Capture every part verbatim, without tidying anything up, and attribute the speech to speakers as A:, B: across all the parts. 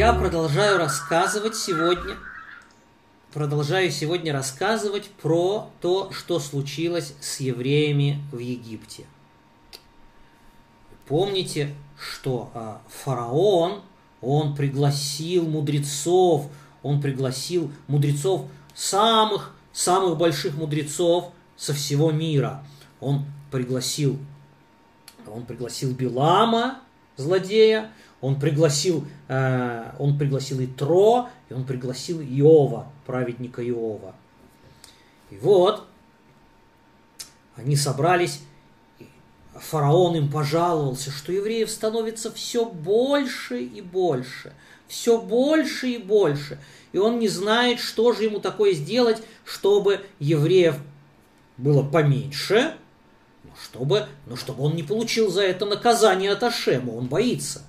A: Я продолжаю рассказывать сегодня, продолжаю сегодня рассказывать про то, что случилось с евреями в Египте. Помните, что а, фараон, он пригласил мудрецов, он пригласил мудрецов, самых, самых больших мудрецов со всего мира. Он пригласил, он пригласил Билама, злодея, он пригласил, э, он пригласил Итро, и он пригласил Иова, праведника Иова. И вот, они собрались, и фараон им пожаловался, что евреев становится все больше и больше, все больше и больше. И он не знает, что же ему такое сделать, чтобы евреев было поменьше, но чтобы, но чтобы он не получил за это наказание от Ашема, он боится.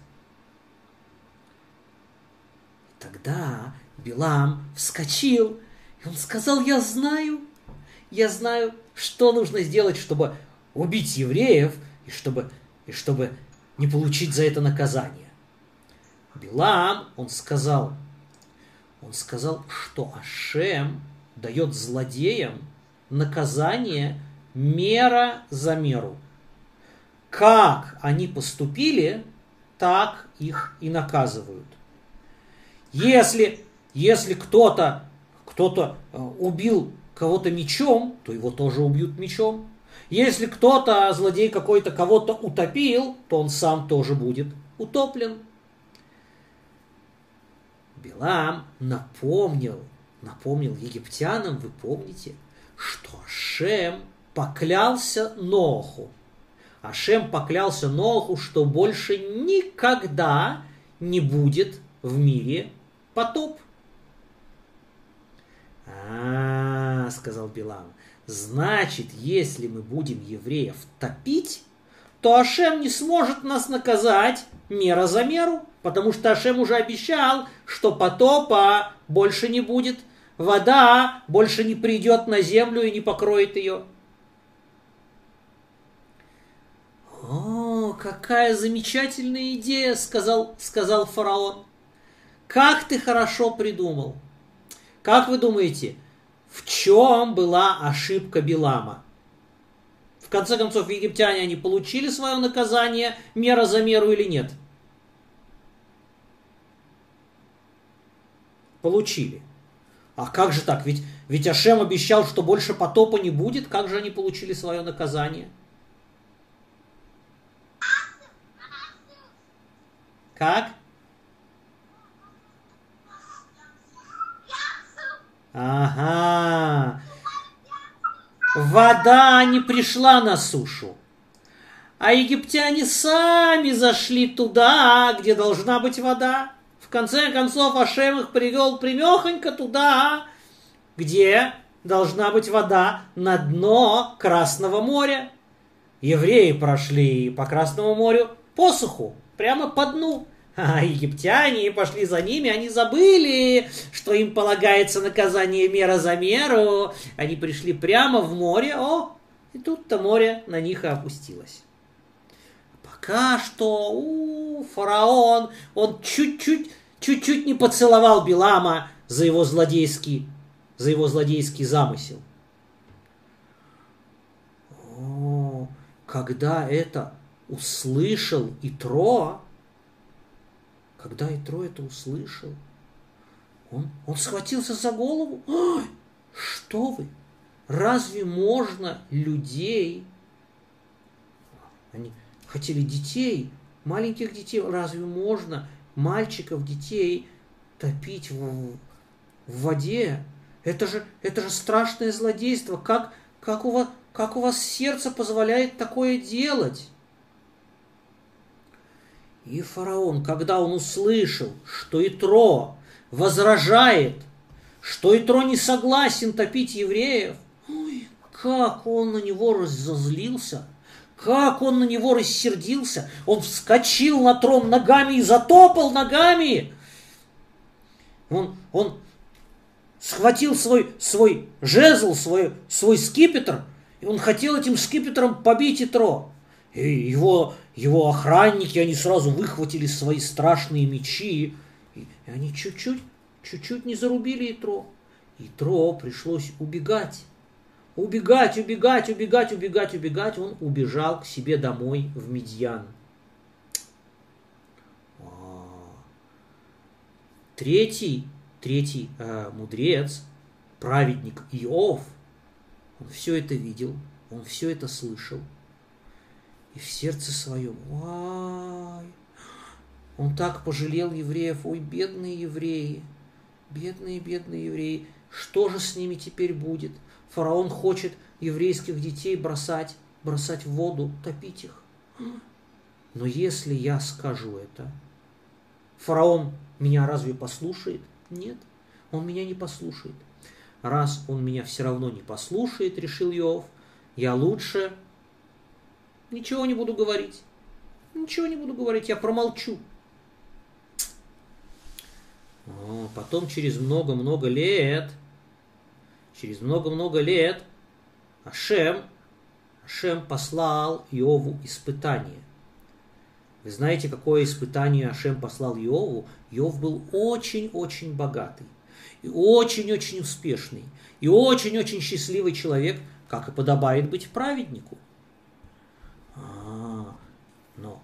A: Тогда Билам вскочил, и он сказал: я знаю, я знаю, что нужно сделать, чтобы убить евреев, и чтобы, и чтобы не получить за это наказание. Билам, он сказал, он сказал, что Ашем дает злодеям наказание мера за меру. Как они поступили, так их и наказывают. Если, если кто-то, кто-то убил кого-то мечом, то его тоже убьют мечом. Если кто-то, злодей какой-то, кого-то утопил, то он сам тоже будет утоплен. Билам напомнил, напомнил египтянам, вы помните, что Ашем поклялся Ноху. Ашем поклялся Ноху, что больше никогда не будет в мире потоп. А, сказал Билам, значит, если мы будем евреев топить, то Ашем не сможет нас наказать мера за меру, потому что Ашем уже обещал, что потопа больше не будет, вода больше не придет на землю и не покроет ее. О, какая замечательная идея, сказал, сказал фараон. Как ты хорошо придумал. Как вы думаете, в чем была ошибка Билама? В конце концов, египтяне, они получили свое наказание, мера за меру или нет? Получили. А как же так? Ведь, ведь Ашем обещал, что больше потопа не будет. Как же они получили свое наказание? Как? Ага. Вода не пришла на сушу, а египтяне сами зашли туда, где должна быть вода. В конце концов, Ашем их привел примехонько туда, где должна быть вода, на дно Красного моря. Евреи прошли по Красному морю по суху, прямо по дну. А египтяне пошли за ними, они забыли, что им полагается наказание мера за меру. Они пришли прямо в море, о, и тут-то море на них и опустилось. Пока что у, фараон, он чуть-чуть, чуть-чуть не поцеловал Билама за его злодейский, за его злодейский замысел. О, когда это услышал Итро, Когда Итро это услышал, он, он схватился за голову. Ой, что вы? Разве можно людей, они хотели детей, маленьких детей, разве можно мальчиков, детей топить в, в воде? Это же, это же страшное злодейство. Как, как, у вас, как у вас сердце позволяет такое делать? И фараон, когда он услышал, что Итро возражает, что Итро не согласен топить евреев, ой, как он на него разозлился, как он на него рассердился. Он вскочил на трон ногами и затопал ногами. Он, он схватил свой, свой жезл, свой, свой скипетр, и он хотел этим скипетром побить Итро. И его, его охранники, они сразу выхватили свои страшные мечи. И И они чуть-чуть, чуть-чуть не зарубили Итро. Итро пришлось убегать. Убегать, убегать, убегать, убегать, убегать. Он убежал к себе домой в Медьян. Третий, третий э, мудрец, праведник Иов, он все это видел, он все это слышал. И в сердце своем, ой, он так пожалел евреев, ой, бедные евреи, бедные, бедные евреи, что же с ними теперь будет? Фараон хочет еврейских детей бросать, бросать в воду, топить их. Но если я скажу это, фараон меня разве послушает? Нет, он меня не послушает. Раз он меня все равно не послушает, решил Иов, я лучше ничего не буду говорить. Ничего не буду говорить, я промолчу. О, потом через много-много лет, через много-много лет Ашем, Ашем послал Иову испытание. Вы знаете, какое испытание Ашем послал Иову? Иов был очень-очень богатый, и очень-очень успешный, и очень-очень счастливый человек, как и подобает быть праведнику. А, но,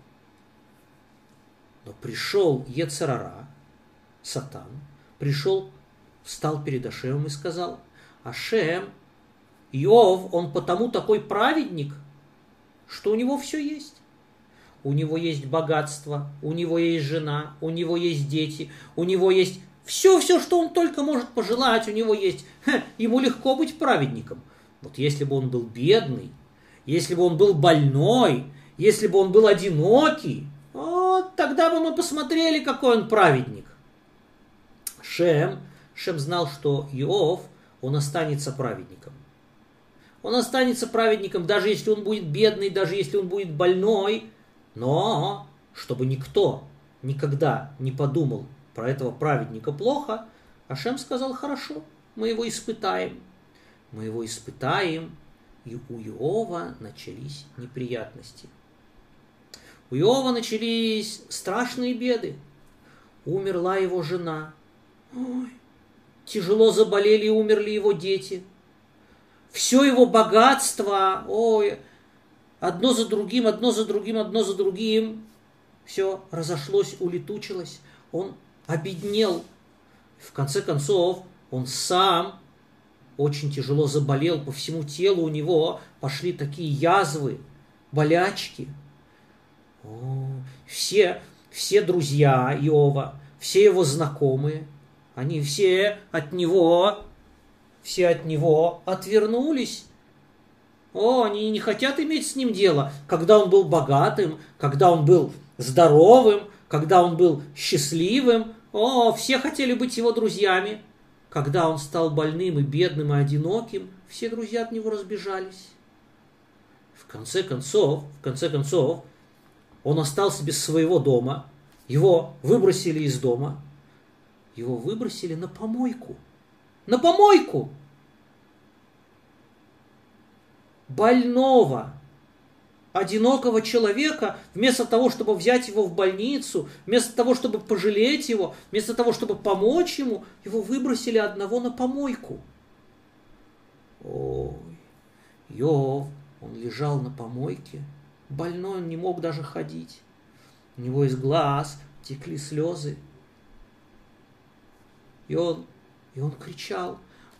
A: но пришел Йецер ара, Сатан, пришел, встал перед Ашемом и сказал: Ашем, Иов, он потому такой праведник, что у него все есть. У него есть богатство, у него есть жена, у него есть дети, у него есть все-все, что он только может пожелать, у него есть. Ха, ему легко быть праведником. Вот если бы он был бедный, если бы он был больной, если бы он был одинокий, вот тогда бы мы посмотрели, какой он праведник. Шем, Шем знал, что Иов, он останется праведником. Он останется праведником, даже если он будет бедный, даже если он будет больной, но чтобы никто никогда не подумал про этого праведника плохо, Ашем сказал: хорошо, мы его испытаем. Мы его испытаем, и у Иова начались неприятности. У Иова начались страшные беды. Умерла его жена. Ой, тяжело заболели и умерли его дети. Все его богатство, ой, одно за другим, одно за другим, одно за другим. Все разошлось, улетучилось. Он обеднел. В конце концов, он сам очень тяжело заболел. По всему телу у него пошли такие язвы, болячки. О, все, все друзья Иова, все его знакомые, они все от него, все от него отвернулись. О, они не хотят иметь с ним дело. Когда он был богатым, когда он был здоровым, когда он был счастливым, о, все хотели быть его друзьями. Когда он стал больным и бедным и одиноким, все друзья от него разбежались. В конце концов, в конце концов, он остался без своего дома. Его выбросили из дома. Его выбросили на помойку. На помойку! Больного, одинокого человека, вместо того, чтобы взять его в больницу, вместо того, чтобы пожалеть его, вместо того, чтобы помочь ему, его выбросили одного на помойку. Ой, Иов, он лежал на помойке, больной, он не мог даже ходить. У него из глаз текли слезы. И он, и он кричал: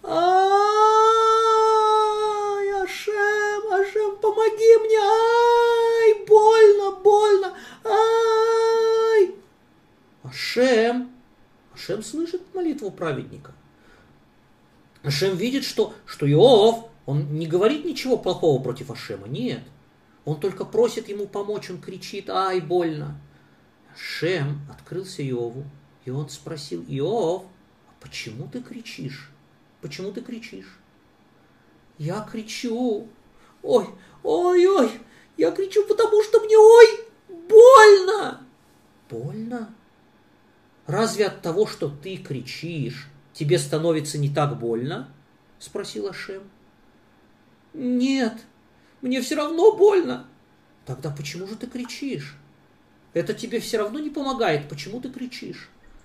A: «Ай, Ашем, Ашем, помоги мне! Ай, больно, больно! Ай!» Ашем, Ашем слышит молитву праведника. Ашем видит, что, что Иов, он не говорит ничего плохого против Ашема, нет. Он только просит ему помочь, он кричит: «Ай, больно!» Ашем открылся Иову, и он спросил: «Иов, а почему ты кричишь? Почему ты кричишь?» «Я кричу, ой, ой, ой, я кричу, потому что мне, ой, больно!» «Больно? Разве от того, что ты кричишь, тебе становится не так больно?» — спросил Ашем. «Нет, мне все равно больно». «Тогда почему же ты кричишь? Это тебе все равно не помогает, почему ты кричишь?»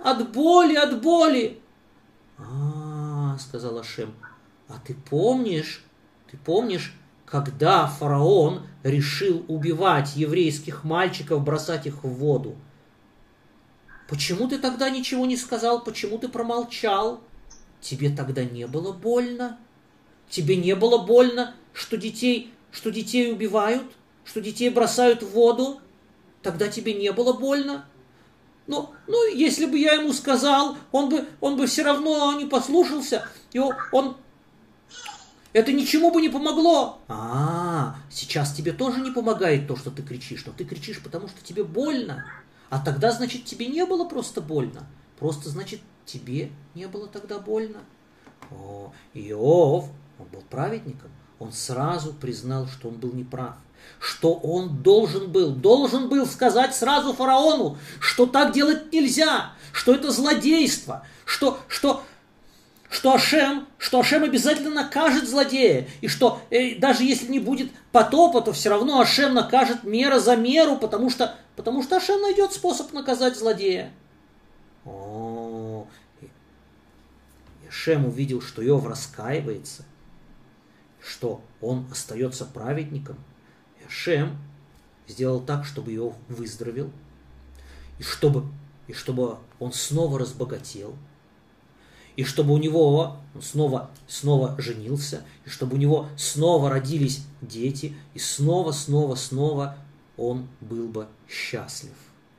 A: от боли, от боли. А, сказал Ашем, а ты помнишь, ты помнишь, когда фараон решил убивать еврейских мальчиков, бросать их в воду? Почему ты тогда ничего не сказал? Почему ты промолчал? Тебе тогда не было больно? Тебе не было больно, что детей, что детей убивают, что детей бросают в воду? Тогда тебе не было больно? Ну, ну, если бы я ему сказал, он бы, он бы все равно не послушался, и он, он... Это ничему бы не помогло. А, сейчас тебе тоже не помогает то, что ты кричишь, но ты кричишь, потому что тебе больно. А тогда, значит, тебе не было просто больно. Просто, значит, тебе не было тогда больно. О, Иов, он был праведником. Он сразу признал, что он был неправ. Что он должен был, должен был сказать сразу фараону, что так делать нельзя, что это злодейство, что, что, что, Ашем, что Ашем обязательно накажет злодея, и что э, даже если не будет потопа, то все равно Ашем накажет мера за меру, потому что, потому что Ашем найдет способ наказать злодея. О, и Ашем увидел, что Иов раскаивается, что он остается праведником. Ашем сделал так, чтобы Иов выздоровел, и чтобы, и чтобы он снова разбогател, и чтобы у него он снова, снова женился, и чтобы у него снова родились дети, и снова, снова, снова он был бы счастлив.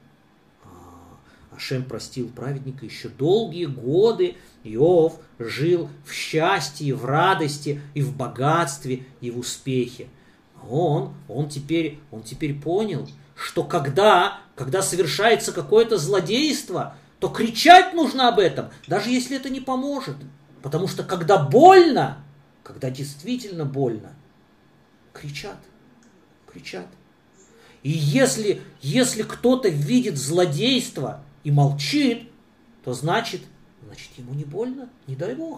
A: Ашем простил праведника еще долгие годы. Иов жил в счастье, в радости, и в богатстве, и в успехе. Он, он, теперь, он теперь понял, что когда, когда совершается какое-то злодейство, то кричать нужно об этом, даже если это не поможет. Потому что когда больно, когда действительно больно, кричат, кричат. И если, если кто-то видит злодейство и молчит, то значит, значит ему не больно, не дай Бог.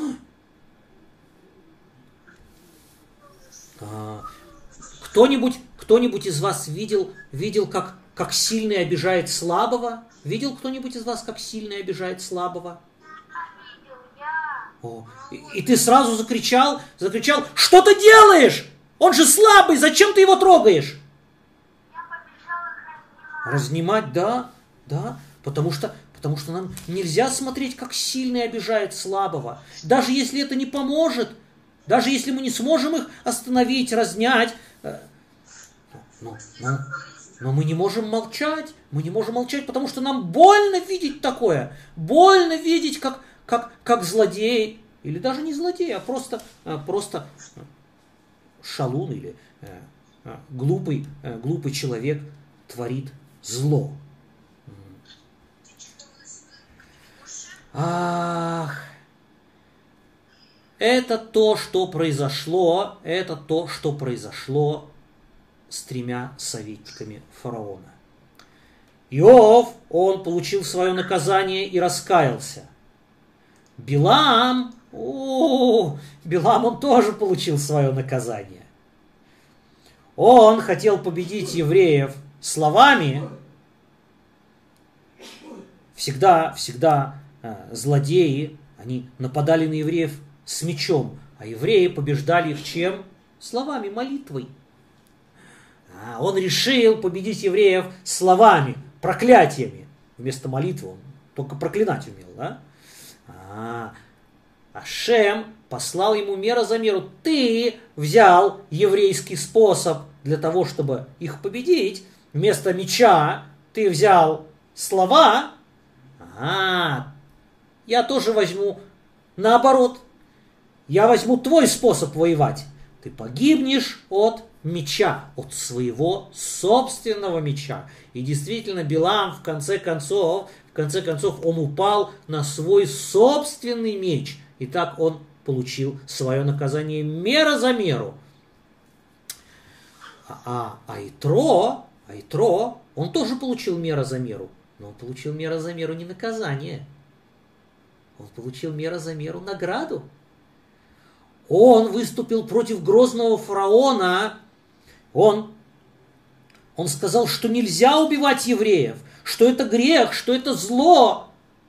A: А, кто-нибудь, кто-нибудь из вас видел, видел как, как сильный обижает слабого? Видел кто-нибудь из вас, как сильный обижает слабого? О, и, и ты сразу закричал, закричал, что ты делаешь? Он же слабый, зачем ты его трогаешь? Разнимать, да, да, потому что, потому что нам нельзя смотреть, как сильный обижает слабого. Даже если это не поможет, даже если мы не сможем их остановить, разнять, но, но, но мы не можем молчать, мы не можем молчать, потому что нам больно видеть такое, больно видеть, как, как, как злодей, или даже не злодей, а просто, просто шалун или глупый, глупый человек творит зло. Ах, это то, что произошло, это то, что произошло с тремя советниками фараона. Иов, он получил свое наказание и раскаялся. Билам, о, Билам, он тоже получил свое наказание. Он хотел победить евреев словами. Всегда, всегда э, злодеи, они нападали на евреев с мечом, а евреи побеждали их чем? Словами, молитвой. А он решил победить евреев словами, проклятиями. Вместо молитвы он только проклинать умел, да? А Ашем послал ему мера за меру. Ты взял еврейский способ для того, чтобы их победить. Вместо меча ты взял слова. А, я тоже возьму наоборот. Я возьму твой способ воевать. Ты погибнешь от меча, от своего собственного меча. И действительно, Билам в конце концов, в конце концов, он упал на свой собственный меч. И так он получил свое наказание мера за меру. А, а, а Итро, а Итро, он тоже получил мера за меру. Но он получил мера за меру не наказание. Он получил мера за меру награду. Он выступил против грозного фараона. Он, он сказал, что нельзя убивать евреев, что это грех, что это зло.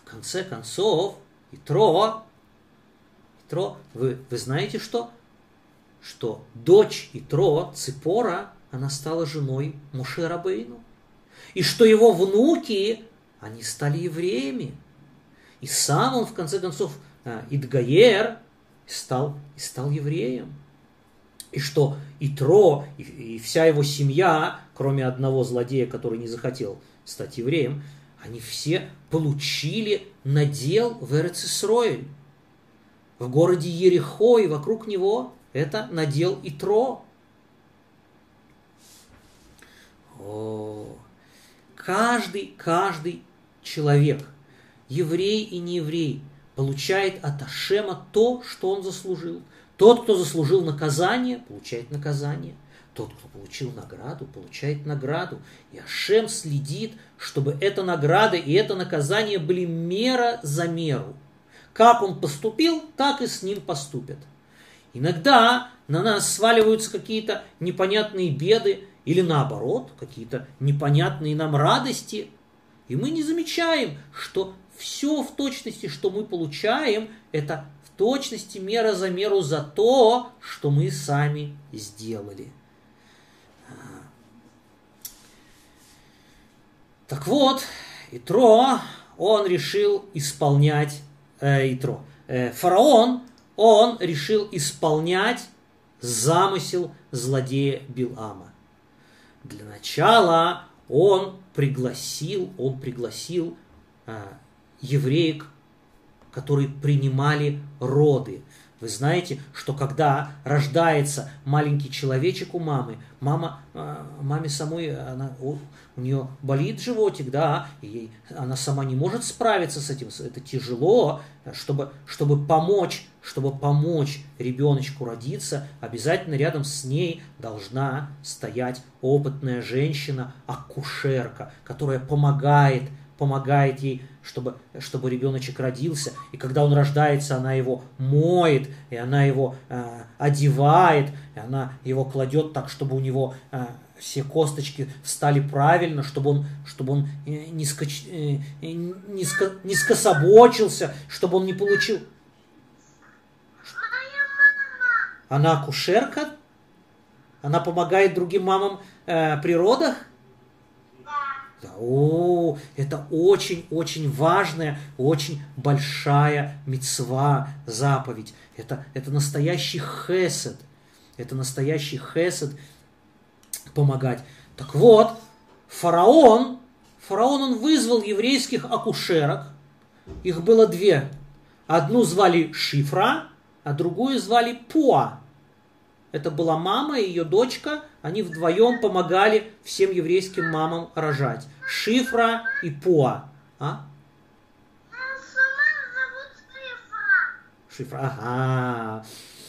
A: в конце концов, Итро, Итро, вы, вы знаете что? Что дочь Итро, Ципора, она стала женой Моше Рабейну. И что его внуки, они стали евреями. И сам он, в конце концов, Идгаер, стал, и стал евреем. И что Итро и, и вся его семья, кроме одного злодея, который не захотел стать евреем, они все получили надел в Эрец-Исроэль. В городе Ерихо и вокруг него это надел Итро. О, каждый, каждый человек, еврей и нееврей, получает от Ашема то, что он заслужил. Тот, кто заслужил наказание, получает наказание. Тот, кто получил награду, получает награду. И Ашем следит, чтобы эта награда и это наказание были мера за меру. Как он поступил, так и с ним поступят. Иногда на нас сваливаются какие-то непонятные беды или наоборот, какие-то непонятные нам радости. И мы не замечаем, что все в точности, что мы получаем, это в точности мера за меру за то, что мы сами сделали. Так вот, Итро, он решил исполнять, э, Итро, э, фараон, он решил исполнять замысел злодея Билама. Для начала он пригласил, он пригласил э, евреек, которые принимали роды. Вы знаете, что когда рождается маленький человечек у мамы, мама, маме самой, она, у, у нее болит животик, да, и ей, она сама не может справиться с этим, это тяжело, чтобы, чтобы помочь, чтобы помочь ребеночку родиться, обязательно рядом с ней должна стоять опытная женщина, акушерка, которая помогает, помогает ей, чтобы, чтобы ребеночек родился. И когда он рождается, она его моет, и она его э, одевает, и она его кладет так, чтобы у него э, все косточки встали правильно, чтобы он, чтобы он э, не, скоч, э, не, ска, не скособочился, чтобы он не получил. Она акушерка? Она помогает другим мамам э, при родах? О, это очень-очень важная, очень большая мицва, заповедь. Это, это настоящий хесед. Это настоящий хесед помогать. Так вот, фараон, фараон он вызвал еврейских акушерок. Их было две. Одну звали Шифра, а другую звали Пуа. Это была мама и ее дочка. Они вдвоем помогали всем еврейским мамам рожать. Шифра и Пуа. А? Шифра. Ага.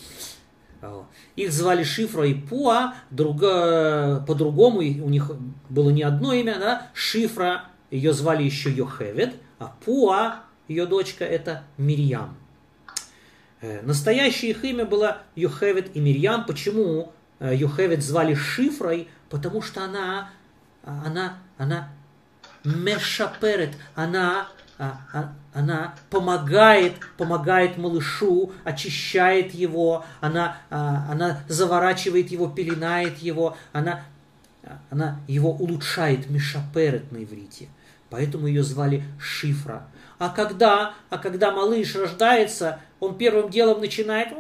A: Их звали Шифра и Пуа. Друго... По-другому у них было не одно имя. Да? Шифра, ее звали еще Йохевед. А Пуа, ее дочка, это Мирьям. Настоящее их имя было Йохевед и Мирьям. Почему Йохевед звали Шифрой? Потому что она, она, она мешаперет, она, она помогает, помогает малышу, очищает его, она, она заворачивает его, пеленает его, она, она его улучшает, мешаперет на иврите. Поэтому ее звали Шифра. А когда, а когда малыш рождается, он первым делом начинает...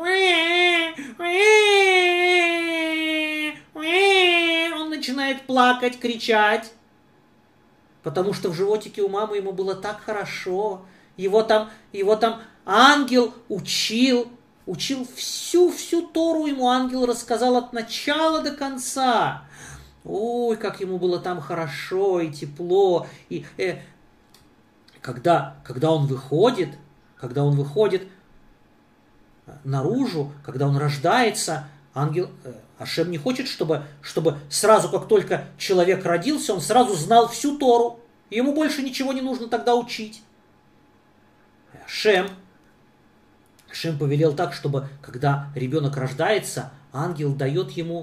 A: Он начинает плакать, кричать. Потому что в животике у мамы ему было так хорошо. Его там, его там ангел учил, учил всю-всю Тору ему ангел рассказал от начала до конца. Ой, как ему было там хорошо и тепло. И э, когда, когда он выходит, когда он выходит наружу, когда он рождается, ангел, э, Ашем не хочет, чтобы, чтобы сразу, как только человек родился, он сразу знал всю Тору. Ему больше ничего не нужно тогда учить. Ашем, Ашем повелел так, чтобы когда ребенок рождается, ангел дает ему...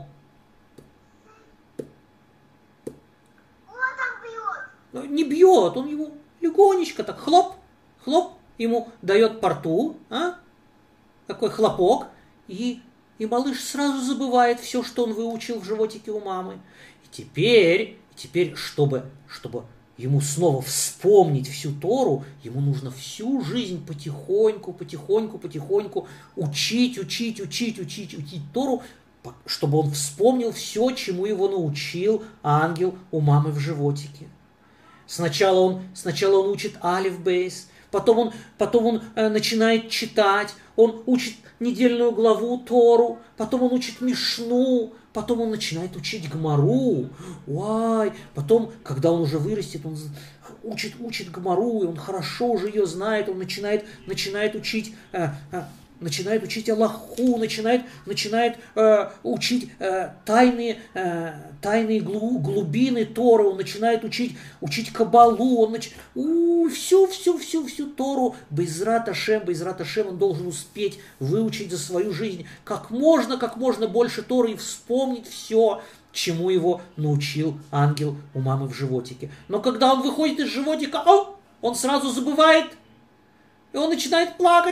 A: Не бьет, он его легонечко так хлоп, хлоп, ему дает по рту, а? Такой хлопок, и, и малыш сразу забывает все, что он выучил в животике у мамы. И теперь, теперь чтобы, чтобы ему снова вспомнить всю Тору, ему нужно всю жизнь потихоньку, потихоньку, потихоньку учить, учить, учить, учить, учить Тору, чтобы он вспомнил все, чему его научил ангел у мамы в животике. Сначала он, сначала он учит алиф бейс, потом он, потом он э, начинает читать, он учит недельную главу Тору, потом он учит Мишну, потом он начинает учить Гмару. Уай, потом, когда он уже вырастет, он учит, учит Гмару, и он хорошо уже ее знает, он начинает, начинает учить... Э, э, начинает учить Аллаху, начинает, начинает э, учить э, тайные, э, тайные глу, глубины Торы, он начинает учить, учить Кабалу, он нач... У, всю, всю, всю, всю Тору, Бейзрат Ашем, Бейзрат Ашем, он должен успеть выучить за свою жизнь как можно, как можно больше Торы и вспомнить все, чему его научил ангел у мамы в животике. Но когда он выходит из животика, о, он сразу забывает, и он начинает плакать.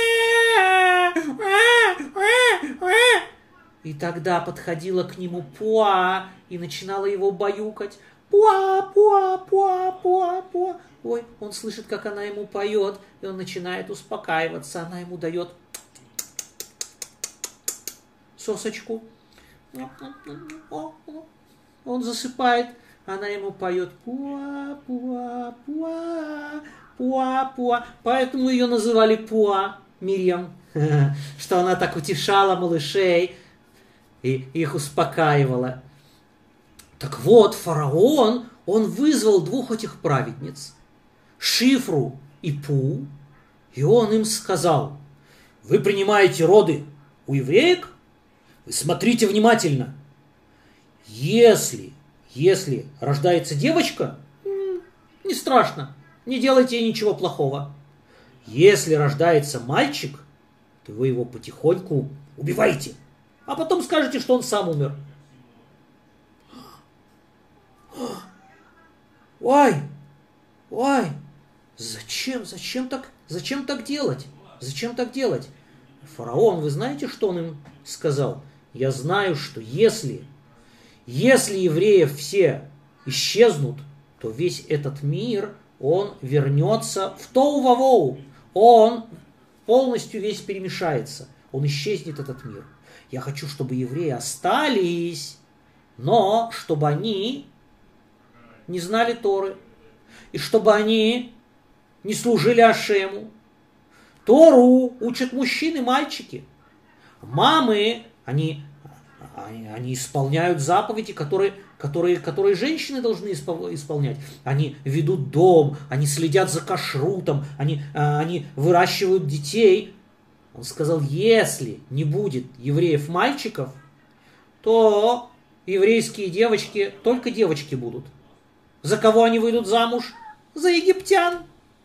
A: И тогда подходила к нему Пуа и начинала его баюкать. Пуа, Пуа, Пуа, Пуа, Пуа. Ой, он слышит, как она ему поет, и он начинает успокаиваться. Она ему дает сосочку. Он засыпает. Она ему поет Пуа, Пуа, Пуа. Пуа, Пуа. Поэтому ее называли Пуа, Мирьям, что она так утешала малышей и их успокаивала. Так вот, фараон, он вызвал двух этих праведниц, Шифру и Пу, и он им сказал: вы принимаете роды у евреек? Вы смотрите внимательно. Если, если рождается девочка, не страшно. Не делайте ей ничего плохого. Если рождается мальчик, то вы его потихоньку убиваете. А потом скажете, что он сам умер. Ой, ой, зачем, зачем так, зачем так делать? Зачем так делать? Фараон, вы знаете, что он им сказал? Я знаю, что если, если евреев все исчезнут, то весь этот мир... он вернется в тоу-вавоу. Он полностью весь перемешается. Он исчезнет, этот мир. Я хочу, чтобы евреи остались, но чтобы они не знали Торы. И чтобы они не служили Ашему. Тору учат мужчины, мальчики. Мамы, они, они, они исполняют заповеди, которые... Которые, которые женщины должны исполнять. Они ведут дом, они следят за кашрутом, они, они выращивают детей. Он сказал, если не будет евреев-мальчиков, то еврейские девочки, только девочки будут. За кого они выйдут замуж? За египтян.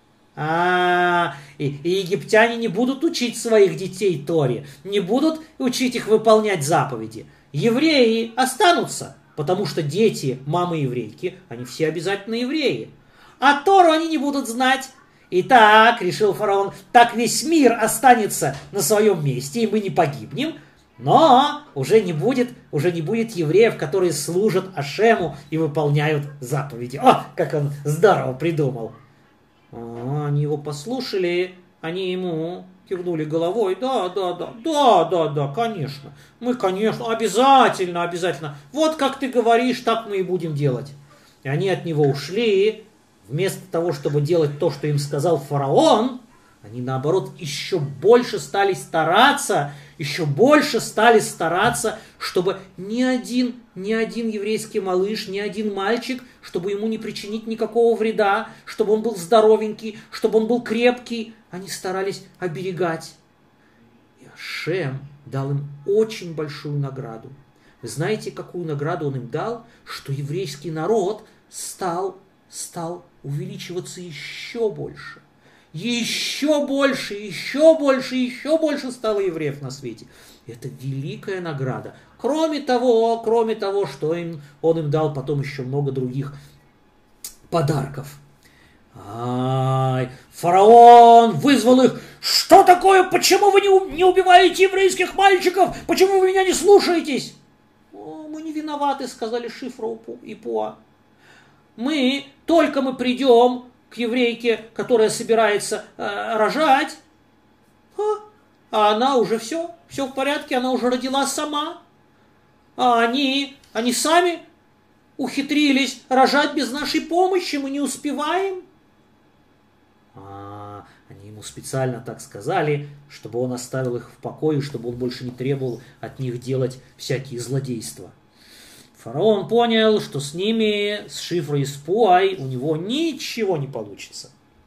A: А, и, и египтяне не будут учить своих детей Торе, не будут учить их выполнять заповеди. Евреи останутся. Потому что дети мамы еврейки, они все обязательно евреи. А Тору они не будут знать. И так, решил фараон, так весь мир останется на своем месте, и мы не погибнем. Но уже не будет, уже не будет евреев, которые служат Ашему и выполняют заповеди. О, как он здорово придумал. О, они его послушали, они ему... кивнули головой, да, да, да, да, да, да, конечно. Мы, конечно, обязательно, обязательно. Вот как ты говоришь, так мы и будем делать. И они от него ушли. Вместо того, чтобы делать то, что им сказал фараон, они, наоборот, еще больше стали стараться, еще больше стали стараться, чтобы ни один, ни один еврейский малыш, ни один мальчик, чтобы ему не причинить никакого вреда, чтобы он был здоровенький, чтобы он был крепкий. Они старались оберегать. И Ашем дал им очень большую награду. Вы знаете, какую награду он им дал? Что еврейский народ стал, стал увеличиваться еще больше. Еще больше, еще больше, еще больше стало евреев на свете. Это великая награда. Кроме того, кроме того, что им, он им дал потом еще много других подарков. Ай, фараон вызвал их. Что такое? Почему вы не убиваете еврейских мальчиков? Почему вы меня не слушаетесь? О, мы не виноваты, сказали Шифра и Пуа. Мы, только мы придем к еврейке, которая собирается э, рожать, а, а она уже все, все в порядке, она уже родила сама. А они, они сами ухитрились рожать без нашей помощи, мы не успеваем. А, они ему специально так сказали, чтобы он оставил их в покое, чтобы он больше не требовал от них делать всякие злодейства. Фараон понял, что с ними, с Шифрой и с Пуай, у него ничего не получится.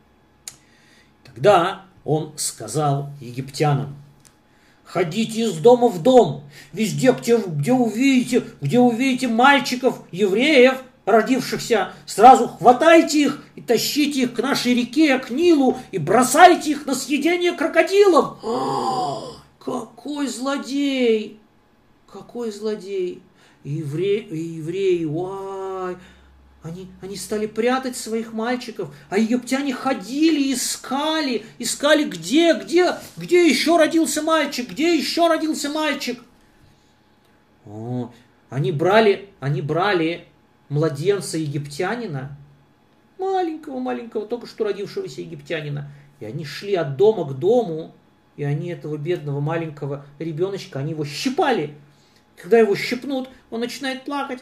A: Тогда он сказал египтянам: ходите из дома в дом, везде, где, где, увидите, где увидите мальчиков, евреев, родившихся, сразу хватайте их и тащите их к нашей реке, к Нилу, и бросайте их на съедение крокодилам. Какой злодей! Какой злодей! И евреи, и евреи, уай, они, они стали прятать своих мальчиков, а египтяне ходили, искали, искали, где, где, где еще родился мальчик, где еще родился мальчик. О, они брали, они брали младенца египтянина, маленького-маленького, только что родившегося египтянина, и они шли от дома к дому, и они этого бедного маленького ребеночка, они его щипали. Когда его щипнут, он начинает плакать.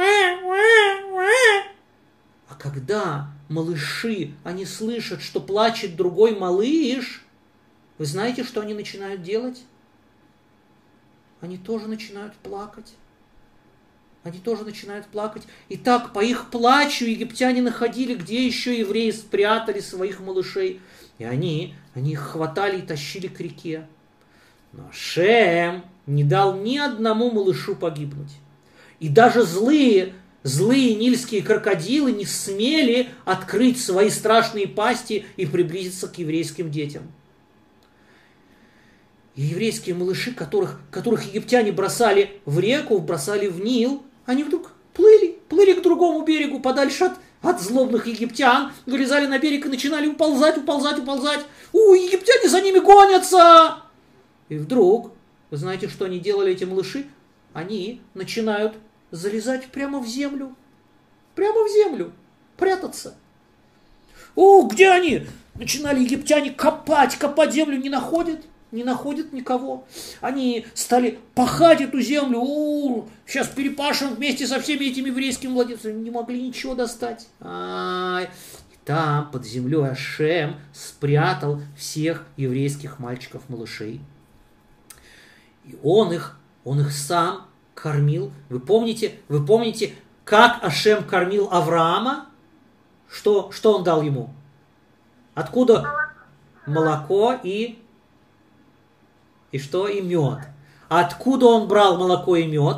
A: А когда малыши, они слышат, что плачет другой малыш, вы знаете, что они начинают делать? Они тоже начинают плакать. Они тоже начинают плакать. И так по их плачу египтяне находили, где еще евреи спрятали своих малышей. И они, они их хватали и тащили к реке. Но Шем не дал ни одному малышу погибнуть. И даже злые, злые нильские крокодилы не смели открыть свои страшные пасти и приблизиться к еврейским детям. И еврейские малыши, которых, которых египтяне бросали в реку, бросали в Нил, они вдруг плыли, плыли к другому берегу, подальше от, от злобных египтян, вылезали на берег и начинали уползать, уползать, уползать. У, египтяне за ними гонятся! И вдруг, вы знаете, что они делали, эти малыши? Они начинают залезать прямо в землю. Прямо в землю. Прятаться. О, где они? Начинали египтяне копать, копать землю, не находят. Не находят никого. Они стали пахать эту землю. О, сейчас перепашем вместе со всеми этими еврейскими младенцами. Не могли ничего достать. Ай. И там, под землей, Ашем спрятал всех еврейских мальчиков-малышей. И он их, он их сам кормил. Вы помните, вы помните, как Ашем кормил Авраама? Что, что он дал ему? Откуда? Молоко и... И что? И мед. Откуда он брал молоко и мед?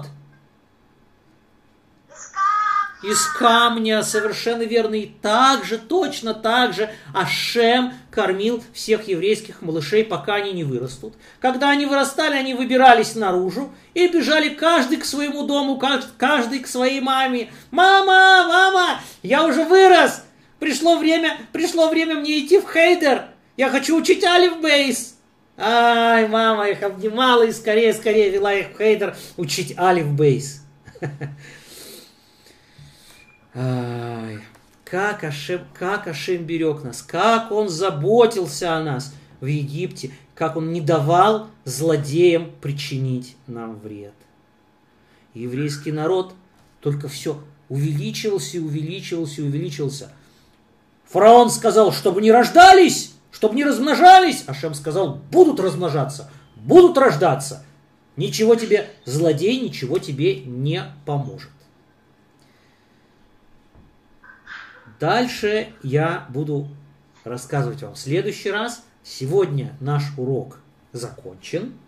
A: Из камня, совершенно верно. И так же, точно так же Ашем кормил всех еврейских малышей, пока они не вырастут. Когда они вырастали, они выбирались наружу и бежали каждый к своему дому, каждый к своей маме. «Мама, мама, я уже вырос! Пришло время, пришло время мне идти в хейдер! Я хочу учить алиф бейс!» Ай, мама их обнимала и скорее-скорее вела их в хейдер учить алиф бейс. Ай, как Ашем, как Ашем берег нас, как Он заботился о нас в Египте, как Он не давал злодеям причинить нам вред. И еврейский народ только все увеличивался и увеличивался и увеличивался. Фараон сказал, чтобы не рождались, чтобы не размножались. Ашем сказал, будут размножаться, будут рождаться. Ничего тебе, злодей, ничего тебе не поможет. Дальше я буду рассказывать вам в следующий раз. Сегодня наш урок закончен.